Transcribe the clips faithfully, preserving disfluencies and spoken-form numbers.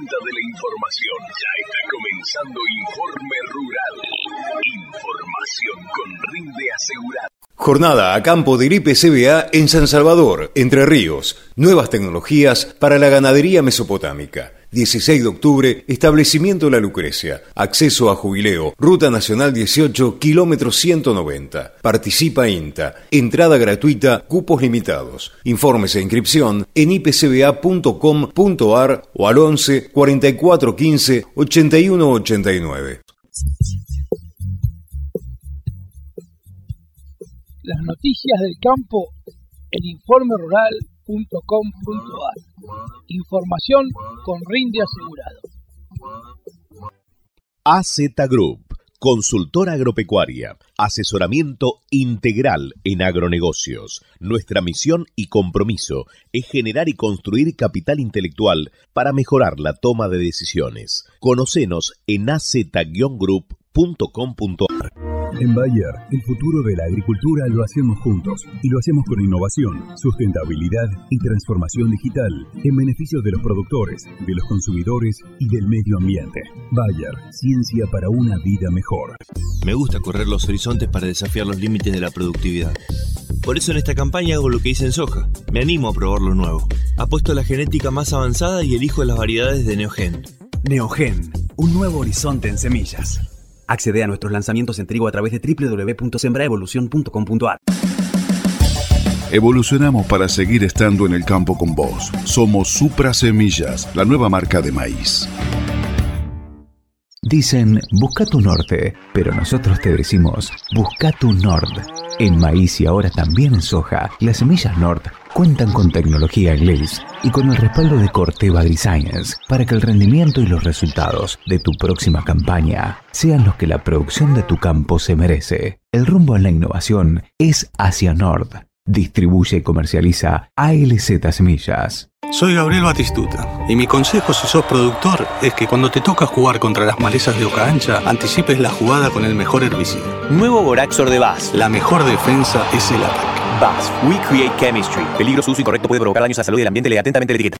punta de la información. Ya está comenzando Informe Rural. Información con rinde asegurado. Jornada a campo del I P C B A en San Salvador, Entre Ríos. Nuevas tecnologías para la ganadería mesopotámica. dieciséis de octubre, establecimiento La Lucrecia. Acceso a jubileo. Ruta Nacional dieciocho, kilómetro ciento noventa. Participa INTA. Entrada gratuita, cupos limitados. Informes e inscripción en i p c b a punto com punto a r o al once, cuarenta y cuatro quince, ochenta y uno ochenta y nueve. Las noticias del campo en informe rural punto com punto a r. Información con rinde asegurado. A Z Group, consultora agropecuaria, asesoramiento integral en agronegocios. Nuestra misión y compromiso es generar y construir capital intelectual para mejorar la toma de decisiones. Conocenos en a z group punto com punto a r. En Bayer, el futuro de la agricultura lo hacemos juntos y lo hacemos con innovación, sustentabilidad y transformación digital en beneficio de los productores, de los consumidores y del medio ambiente. Bayer, ciencia para una vida mejor. Me gusta correr los horizontes para desafiar los límites de la productividad. Por eso en esta campaña hago lo que hice en soja. Me animo a probar lo nuevo. Apuesto a la genética más avanzada y elijo las variedades de Neogen. Neogen, un nuevo horizonte en semillas. Accede a nuestros lanzamientos en trigo a través de doble u doble u doble u punto sembraevolución punto com punto a r. Evolucionamos para seguir estando en el campo con vos. Somos Supra Semillas, la nueva marca de maíz. Dicen, busca tu norte, pero nosotros te decimos, busca tu Nord. En maíz y ahora también en soja, las semillas Nord cuentan con tecnología English y con el respaldo de Corteva AgriScience para que el rendimiento y los resultados de tu próxima campaña sean los que la producción de tu campo se merece. El rumbo en la innovación es hacia Nord. Distribuye y comercializa A L Z Semillas. Soy Gabriel Batistuta y mi consejo si sos productor es que cuando te toca jugar contra las malezas de hoja ancha, anticipes la jugada con el mejor herbicida. Nuevo Boraxor de B A S. La mejor defensa es el ataque. B A S. We create chemistry. Peligro, uso incorrecto puede provocar daños a la salud y al ambiente. Lee atentamente la etiqueta.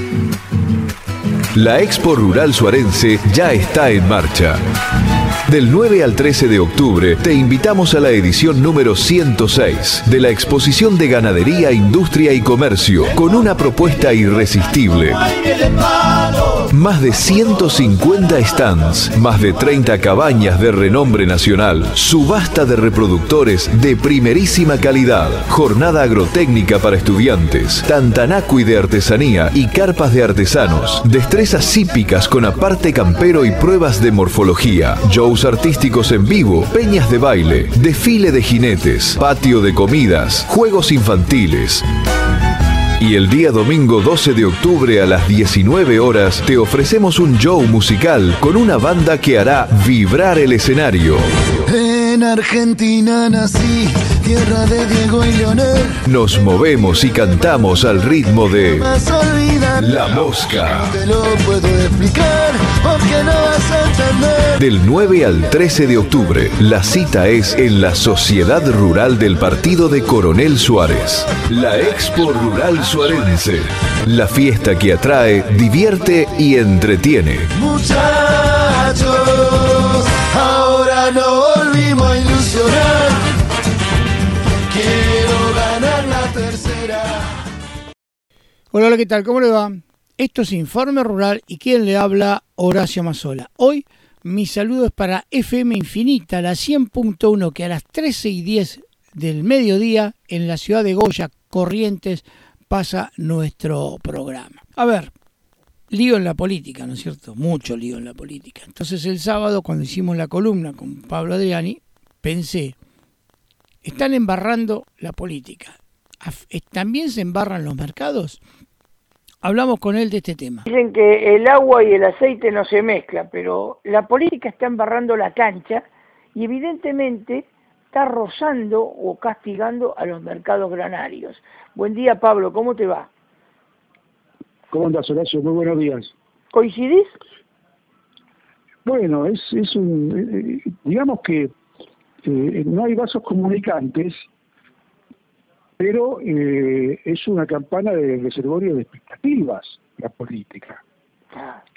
La Expo Rural Suarense ya está en marcha. Del nueve al trece de octubre te invitamos a la edición número ciento seis de la Exposición de Ganadería, Industria y Comercio con una propuesta irresistible. Más de ciento cincuenta stands, más de treinta cabañas de renombre nacional, subasta de reproductores de primerísima calidad, jornada agrotécnica para estudiantes, tantanacui de artesanía y carpas de artesanos, destrezas hípicas con aparte campero y pruebas de morfología, shows artísticos en vivo, peñas de baile, desfile de jinetes, patio de comidas, juegos infantiles. Y el día domingo doce de octubre a las diecinueve horas te ofrecemos un show musical con una banda que hará vibrar el escenario. En Argentina nací, tierra de Diego y Leonel. Nos movemos y cantamos al ritmo de La Mosca. Te lo puedo explicar porque no vas a entender. Del nueve al trece de octubre, la cita es en la Sociedad Rural del Partido de Coronel Suárez. La Expo Rural Suarense. La fiesta que atrae, divierte y entretiene. Muchachos, ahora no volvimos a ilusionar. Quiero ganar la tercera. Hola, hola, ¿qué tal? ¿Cómo le va? Esto es Informe Rural y quien le habla, Horacio Mazzola. Hoy mi saludo es para F M Infinita, la cien punto uno, que a las trece y diez del mediodía en la ciudad de Goya, Corrientes, pasa nuestro programa. A ver, lío en la política, ¿no es cierto? Mucho lío en la política. Entonces el sábado, cuando hicimos la columna con Pablo Adriani, pensé, están embarrando la política. ¿También se embarran los mercados? Hablamos con él de este tema. Dicen que el agua y el aceite no se mezclan, pero la política está embarrando la cancha y evidentemente está rozando o castigando a los mercados granarios. Buen día, Pablo, ¿cómo te va? ¿Cómo andas, Horacio? Muy buenos días. ¿Coincidís? Bueno, es, es un... Eh, digamos que eh, no hay vasos comunicantes, pero eh, es una campana de reservorio de expectativas, la política.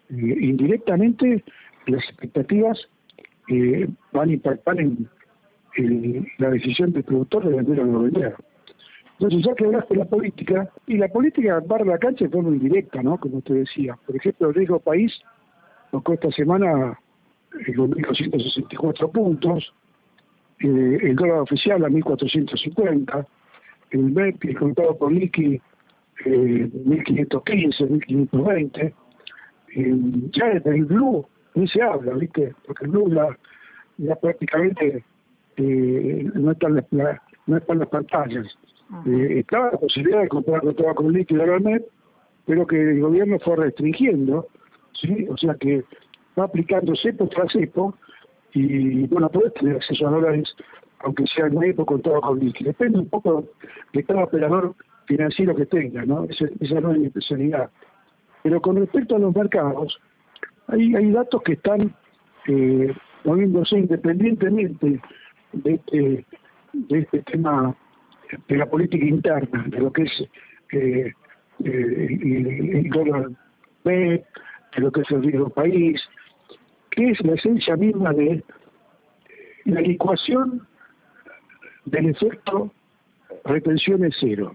eh, indirectamente las expectativas eh, van a impactar en, en la decisión del productor de vender o no vender. Entonces, ya que hablaste de la política, y la política barra la cancha de forma indirecta, ¿no? Como te decía. Por ejemplo, el riesgo país tocó esta semana dos mil doscientos sesenta y cuatro puntos, eh, el dólar oficial a mil cuatrocientos cincuenta, el M E P, el contado por liqui, eh, mil quinientos quince, mil quinientos veinte. Eh, ya del blue ni se habla, ¿viste? Porque el blue ya, ya prácticamente eh, no está en la, la, no está en las pantallas. Eh, estaba la posibilidad de comprar contado con líquido al M E P, pero que el gobierno fue restringiendo, ¿sí? O sea que va aplicando cepo tras cepo, y bueno, podés tener acceso a dólares, aunque sea el M E P o contado con líquido. Depende un poco de cada operador financiero que tenga, ¿no? Esa, esa no es mi especialidad. Pero con respecto a los mercados, hay, hay datos que están eh, moviéndose independientemente de este, de este tema de la política interna, de lo que es eh, eh, el, el dólar M E P, de lo que es el riesgo país, que es la esencia misma de la licuación del efecto retenciones cero.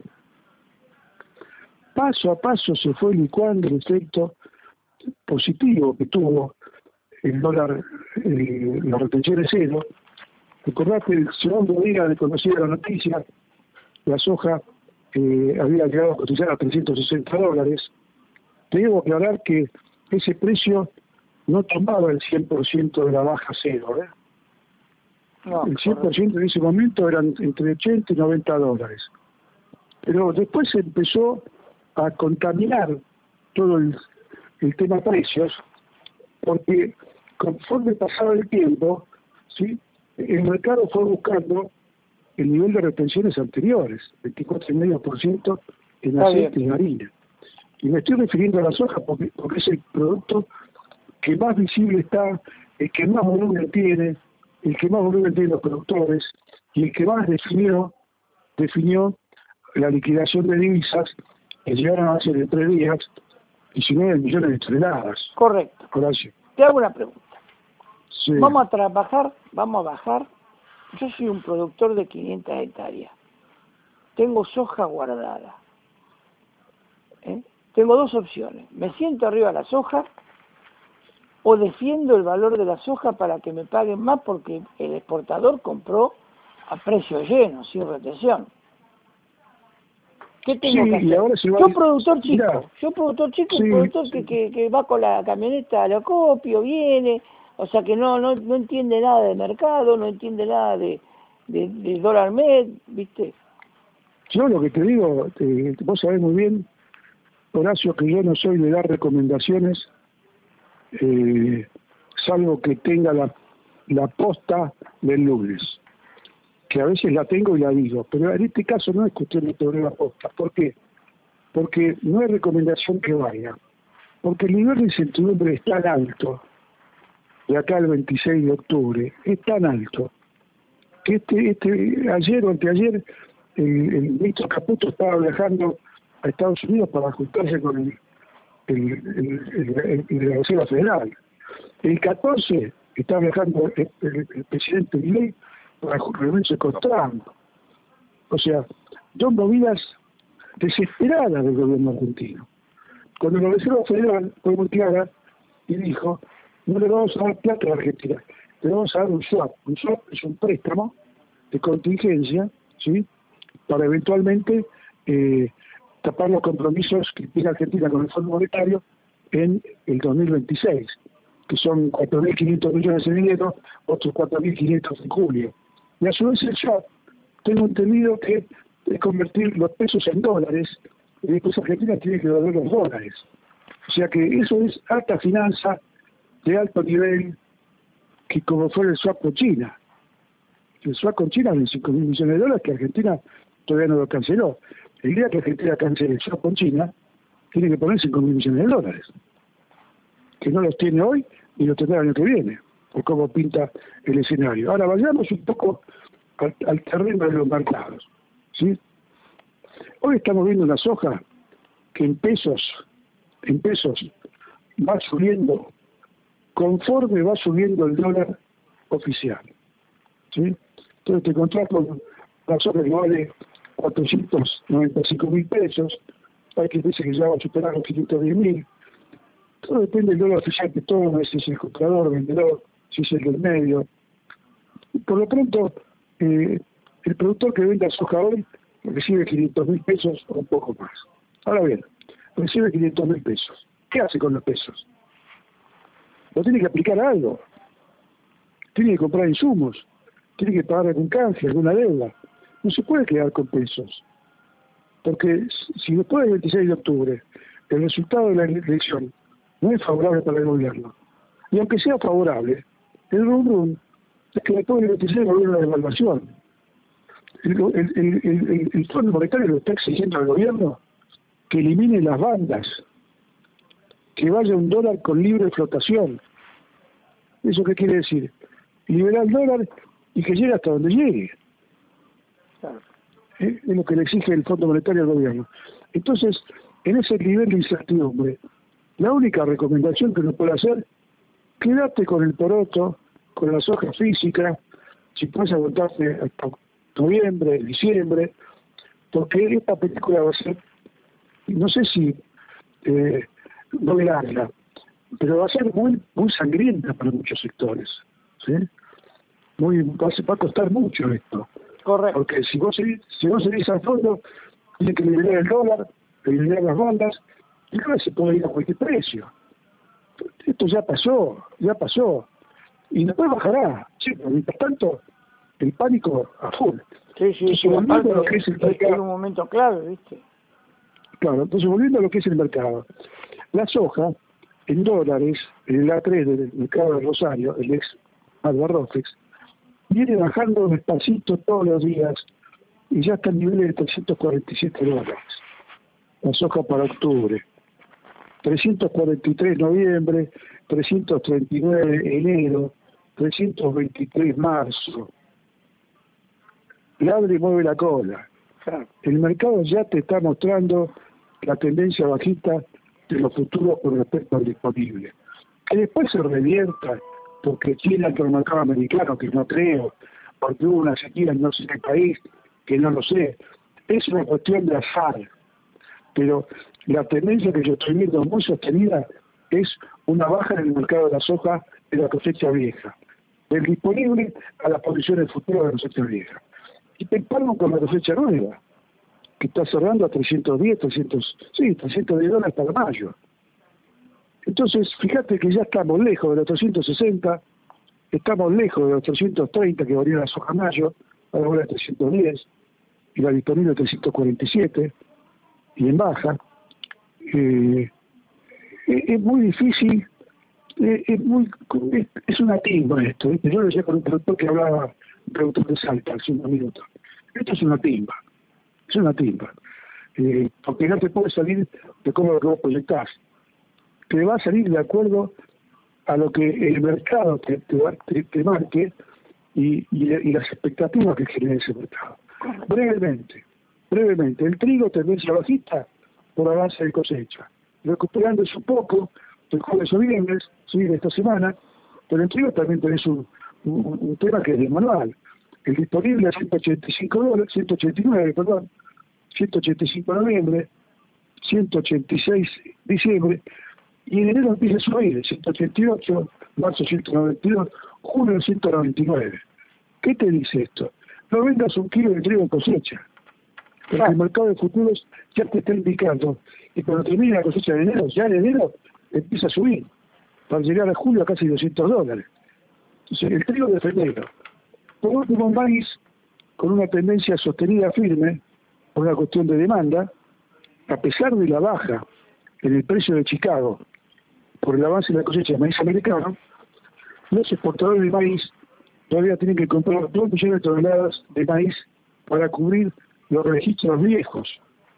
Paso a paso se fue licuando el efecto positivo que tuvo el dólar, eh, las retenciones cero. Recordad que el segundo día de conocida la noticia, la soja eh, había llegado a cotizar a trescientos sesenta dólares. Te debo aclarar que ese precio no tomaba el cien por ciento de la baja cero. ¿eh? No, el cien por ciento en ese momento eran entre ochenta y noventa dólares. Pero después se empezó a contaminar todo el, el tema precios, porque conforme pasaba el tiempo, ¿sí? El mercado fue buscando el nivel de retenciones anteriores, veinticuatro coma cinco por ciento en aceite y harina. Y me estoy refiriendo a la soja porque, porque es el producto que más visible está, el que más volumen tiene, el que más volumen tienen los productores, y el que más definió, definió la liquidación de divisas, que llegaron a ser en tres días diecinueve millones de toneladas. Correcto. Horacio. Te hago una pregunta. Sí. Vamos a trabajar, vamos a bajar. Yo soy un productor de quinientas hectáreas. Tengo soja guardada. ¿Eh? Tengo dos opciones. Me siento arriba de la soja o defiendo el valor de la soja para que me paguen más porque el exportador compró a precio lleno, sin retención. ¿Qué tengo Sí, que hacer? y ahora se va Yo a- productor chico, Mirá. yo productor chico, Sí, un productor sí. que, que, que va con la camioneta al acopio, viene, o sea que no no no entiende nada de mercado, no entiende nada de, de, de dólar med, ¿viste? Yo lo que te digo, te- vos sabés muy bien, Horacio, que yo no soy de dar recomendaciones, eh, salvo que tenga la, la posta del lunes, que a veces la tengo y la digo, pero en este caso no es cuestión de tener la posta. ¿Por qué? Porque no hay recomendación que vaya, porque el nivel de incertidumbre es tan alto, de acá al veintiséis de octubre, es tan alto, que este, este ayer o anteayer el, el ministro Caputo estaba viajando a Estados Unidos para juntarse con el, el, el, el- el de la Reserva Federal. El catorce está viajando el, el- el presidente Milei para reunirse con Trump. O sea, dos movidas desesperadas del gobierno argentino. Cuando la Reserva Federal fue muy clara y dijo, no le vamos a dar plata a la Argentina, le vamos a dar un swap. Un swap es un préstamo de contingencia, ¿sí?, para eventualmente eh, tapar los compromisos que tiene Argentina con el Fondo Monetario en el dos mil veintiséis, que son cuatro mil quinientos millones en enero, otros cuatro mil quinientos en julio. Y a su vez el swap, tengo entendido que es convertir los pesos en dólares, y después Argentina tiene que devolver los dólares. O sea que eso es alta finanza de alto nivel, que como fue el swap con China. El swap con China de cinco mil millones de dólares, que Argentina todavía no lo canceló. El día que Argentina cancele el swap con China, tiene que poner cinco mil millones de dólares, que no los tiene hoy y los tendrá el año que viene, por cómo pinta el escenario. Ahora vayamos un poco al, al terreno de los mercados, ¿sí? Hoy estamos viendo una soja que en pesos, en pesos va subiendo conforme va subiendo el dólar oficial. ¿Sí? Entonces te encontrás con la soja que vale cuatrocientos noventa y cinco mil pesos, hay que dice que ya va a superar los quinientos diez mil. Todo depende del dólar oficial que tome, si es el comprador, el vendedor, si es el del medio. Por lo pronto, eh, el productor que venda soja hoy recibe quinientos mil pesos o un poco más. Ahora bien, recibe quinientos mil pesos. ¿Qué hace con los pesos? Lo tiene que aplicar a algo. Tiene que comprar insumos. Tiene que pagar algún canje, alguna deuda. No se puede quedar con pesos. Porque si después del veintiséis de octubre el resultado de la elección no es favorable para el gobierno, y aunque sea favorable, el rum rum es que después del veintiséis va a haber una devaluación. El, el, el, el, el Fondo Monetario le está exigiendo al gobierno que elimine las bandas, que vaya un dólar con libre flotación. ¿Eso qué quiere decir? Liberar el dólar y que llegue hasta donde llegue. ¿Eh? Es lo que le exige el Fondo Monetario al gobierno. Entonces, en ese nivel de incertidumbre, la única recomendación que uno puede hacer, quédate con el poroto, con la soja física, si puedes aguantarte hasta noviembre, diciembre, porque esta película va a ser, no sé si eh, no larga, pero va a ser muy muy sangrienta para muchos sectores, ¿sí? Muy, va, a, va a costar mucho esto. Correcto. Porque si vos seguís, si vos seguís al fondo, tiene que liberar el dólar, liberar las bandas, y no se puede ir a cualquier precio. Esto ya pasó, ya pasó. Y después bajará. Sí, pero mientras tanto, el pánico a full. Sí, sí, entonces, sí, volviendo a lo que es el mercado. Es un momento clave, ¿viste? Claro, entonces volviendo a lo que es el mercado. La soja, en dólares, en el A tres del mercado de Rosario, el ex Albarrofex, viene bajando despacito todos los días y ya está en niveles de trescientos cuarenta y siete dólares. La soja para octubre. trescientos cuarenta y tres noviembre, trescientos treinta y nueve enero, trescientos veintitrés marzo. Ladre y mueve la cola. El mercado ya te está mostrando la tendencia bajista de los futuros con respecto al disponible. Que después se revierta porque China entra al mercado americano, que no creo, porque hubo una sequía en no sé qué país, que no lo sé. Es una cuestión de azar. Pero la tendencia que yo estoy viendo muy sostenida es una baja en el mercado de la soja de la cosecha vieja, del disponible a las posiciones futuras de la cosecha vieja. Y te empalmo con la cosecha nueva, que está cerrando a trescientos diez, trescientos, sí, trescientos diez dólares para mayo. Entonces, fíjate que ya estamos lejos de los trescientos sesenta, estamos lejos de los trescientos treinta que valía la soja mayo, ahora vale trescientos diez, y la disponible trescientos cuarenta y siete, y en baja. Eh, es, es muy difícil, eh, es muy es, es una timba esto, ¿viste? Yo lo decía con un productor que hablaba, un productor de Salta hace unos minutos. Esto es una timba, es una timba, eh, porque no te puede salir de cómo lo que vos proyectás, te va a salir de acuerdo a lo que el mercado te, te, te, te marque y, y, y las expectativas que genere ese mercado. Brevemente, brevemente, el trigo tendencia bajista por avance de cosecha, recuperándose un poco el jueves o viernes, subir esta semana, pero el trigo también tenés un, un, un tema que es de manual. El disponible a ciento ochenta y cinco dólares, ciento ochenta y nueve, perdón, ciento ochenta y cinco de noviembre, ciento ochenta y seis diciembre, y en enero empieza a subir, ciento ochenta y ocho, marzo ciento noventa y dos, junio ciento noventa y nueve. ¿Qué te dice esto? No vendas un kilo de trigo en cosecha, porque el mercado de futuros ya te está indicando, y cuando termine la cosecha de enero, ya en enero empieza a subir, para llegar a julio a casi doscientos dólares. Entonces, el trigo de febrero. Por último, maíz, con una tendencia sostenida firme, por una cuestión de demanda, a pesar de la baja en el precio de Chicago, por el avance de la cosecha de maíz americano, los exportadores de maíz todavía tienen que comprar dos millones de toneladas de maíz para cubrir los registros viejos.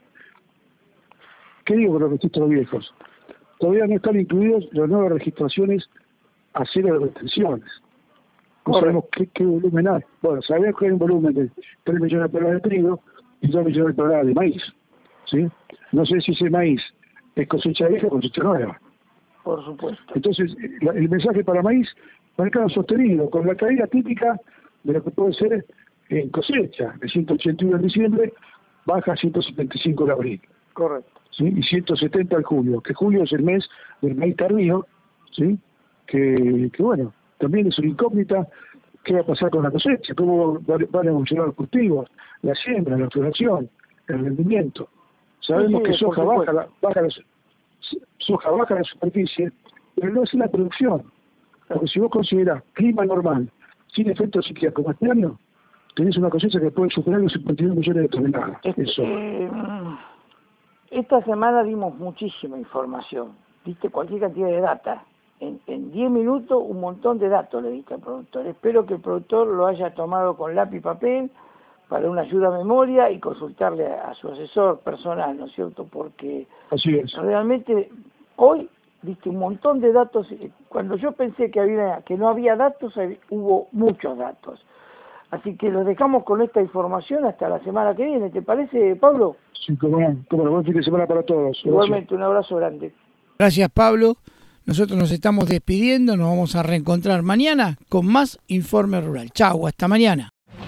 ¿Qué digo con los registros viejos? Todavía no están incluidos las nuevas registraciones a cero de retenciones. No sabemos qué, qué volumen hay. Bueno, sabemos que hay un volumen de tres millones de toneladas de trigo y dos millones de toneladas de maíz. ¿Sí? No sé si ese maíz es cosecha vieja o cosecha nueva. Por supuesto. Entonces, la, el mensaje para maíz, mercado sostenido, con la caída típica de lo que puede ser en cosecha, de ciento ochenta y uno en diciembre, baja a ciento setenta y cinco en abril. Correcto. ¿Sí? Y ciento setenta en julio, que julio es el mes del maíz tardío, ¿sí? que, que bueno, también es una incógnita. ¿Qué va a pasar con la cosecha? ¿Cómo van a evolucionar los cultivos? La siembra, la floración, el rendimiento. Sabemos sí, que soja baja, la, baja la, soja baja la superficie, pero no es la producción. Porque si vos considerás clima normal, sin efectos cíclicos como este año, tenés una cosecha que puede superar los cincuenta y uno millones de toneladas. Eso. Eh, esta semana dimos muchísima información. Viste cualquier cantidad de data. En, en diez minutos un montón de datos le diste al productor. Espero que el productor lo haya tomado con lápiz y papel para una ayuda a memoria y consultarle a, a su asesor personal, ¿no es cierto? Porque así es. Realmente hoy diste un montón de datos. Cuando yo pensé que había que no había datos, hubo muchos datos. Así que los dejamos con esta información hasta la semana que viene. ¿Te parece, Pablo? Sí, como no. Como no. Buen fin de semana para todos. Igualmente, un abrazo grande. Gracias, Pablo. Nosotros nos estamos despidiendo, nos vamos a reencontrar mañana con más Informe Rural. Chau, hasta mañana.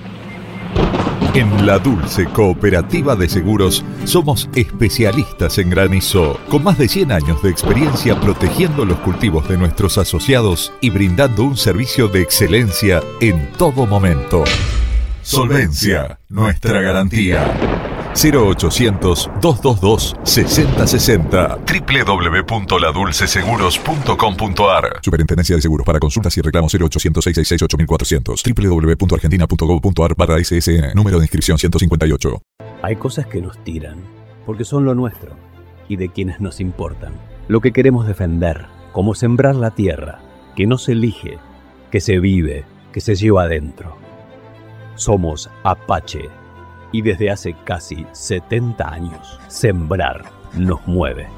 En La Dulce Cooperativa de Seguros somos especialistas en granizo, con más de cien años de experiencia protegiendo los cultivos de nuestros asociados y brindando un servicio de excelencia en todo momento. Solvencia, nuestra garantía. cero ochocientos, doscientos veintidós, sesenta sesenta. doble u doble u doble u punto la dulce seguros punto com punto a r. Superintendencia de Seguros. Para consultas y reclamos cero ochocientos, seiscientos sesenta y seis, ocho mil cuatrocientos. doble u doble u doble u punto argentina punto gov punto a r barra S S N. Número de inscripción ciento cincuenta y ocho. Hay cosas que nos tiran, porque son lo nuestro y de quienes nos importan. Lo que queremos defender, como sembrar la tierra, que no se elige, que se vive, que se lleva adentro. Somos Apache. Y desde hace casi setenta años, sembrar nos mueve.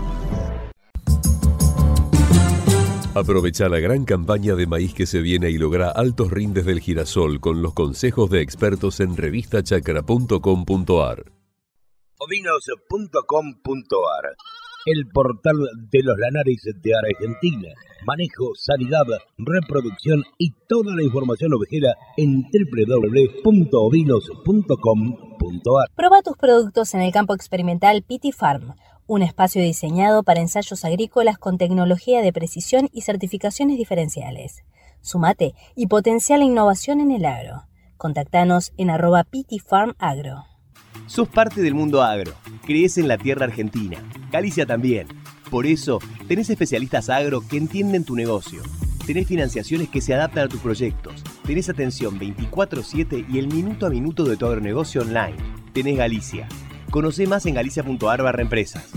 Aprovecha la gran campaña de maíz que se viene y logra altos rindes del girasol con los consejos de expertos en revista chacra punto com punto a r. Ovinos punto com punto a r, el portal de los lanares de Argentina. Manejo, sanidad, reproducción y toda la información ovejera en doble u doble u doble u punto ovinos punto com punto a r. Proba tus productos en el campo experimental Pity Farm, un espacio diseñado para ensayos agrícolas con tecnología de precisión y certificaciones diferenciales. Sumate y potencia la innovación en el agro. Contactanos en arroba Pity Farm Agro. Sos parte del mundo agro, crees en la tierra argentina, Galicia también. Por eso, tenés especialistas agro que entienden tu negocio. Tenés financiaciones que se adaptan a tus proyectos. Tenés atención veinticuatro siete y el minuto a minuto de tu agronegocio online. Tenés Galicia. Conocé más en galicia punto a r barra empresas.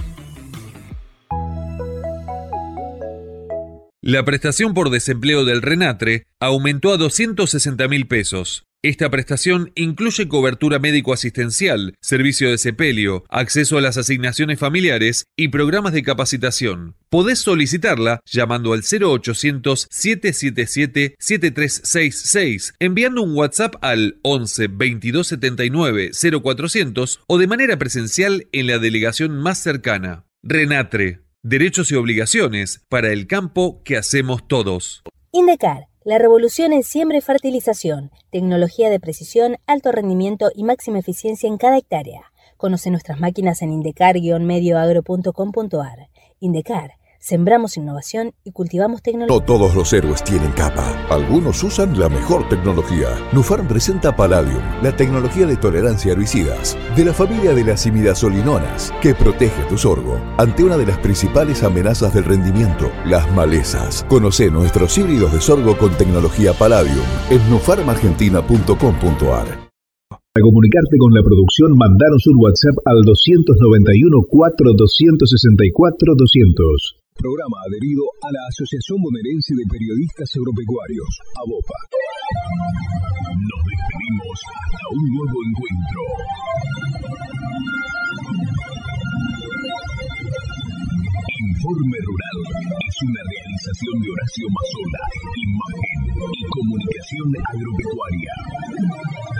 La prestación por desempleo del RENATRE aumentó a doscientos sesenta mil pesos. Esta prestación incluye cobertura médico-asistencial, servicio de sepelio, acceso a las asignaciones familiares y programas de capacitación. Podés solicitarla llamando al cero ochocientos, siete siete siete, siete tres seis seis, enviando un WhatsApp al once, veintidós setenta y nueve, cero cuatrocientos o de manera presencial en la delegación más cercana. RENATRE, derechos y obligaciones para el campo que hacemos todos. Indecar. La revolución en siembra y fertilización, tecnología de precisión, alto rendimiento y máxima eficiencia en cada hectárea. Conoce nuestras máquinas en indecar guion medio agro punto com punto a r. Indecar, sembramos innovación y cultivamos tecnología. No todos los héroes tienen capa. Algunos usan la mejor tecnología. Nufarm presenta Palladium, la tecnología de tolerancia a herbicidas, de la familia de las imidazolinonas, que protege tu sorgo ante una de las principales amenazas del rendimiento, las malezas. Conoce nuestros híbridos de sorgo con tecnología Palladium en nufarm argentina punto com punto a r. Para comunicarte con la producción, mandanos un WhatsApp al doscientos noventa y uno, cuatro, doscientos sesenta y cuatro, doscientos. Programa adherido a la Asociación Bonaerense de Periodistas Agropecuarios, ABOPA. Nos despedimos hasta un nuevo encuentro. Informe Rural es una realización de Horacio Mazola, imagen y comunicación agropecuaria.